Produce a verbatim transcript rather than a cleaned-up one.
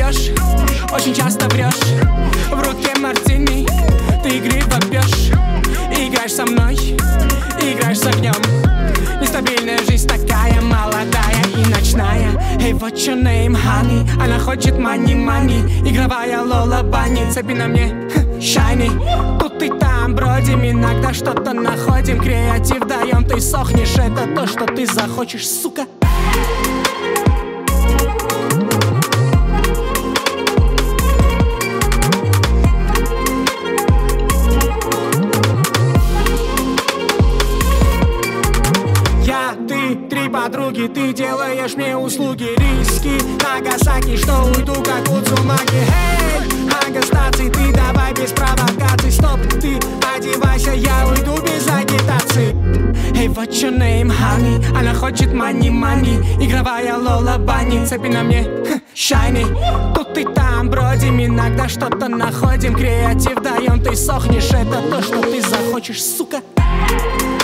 пьешь, очень часто врешь. В руке мартини, ты игриво пьешь. Играешь со мной, играешь с огнем. Нестабильная жизнь такая, молодая и ночная. Hey, what's your name, honey? Она хочет money, money. Игровая Лола Банни, цепи на мне, shiny. Тут и там бродим, иногда что-то находим. Креатив даем, ты сохнешь, это то, что ты захочешь, сука. Три подруги, ты делаешь мне услуги. Риски, Нагасаки, что уйду как Удзумаки. Эй, агастации, ты давай без провокаций. Стоп, ты одевайся, я уйду без агитации. Hey, what's your name, honey? Она хочет money, money. Игровая Лола Банни, цепи на мне, shiny. Тут и там бродим, иногда что-то находим. Креатив даем, ты сохнешь, это то, что ты захочешь, сука.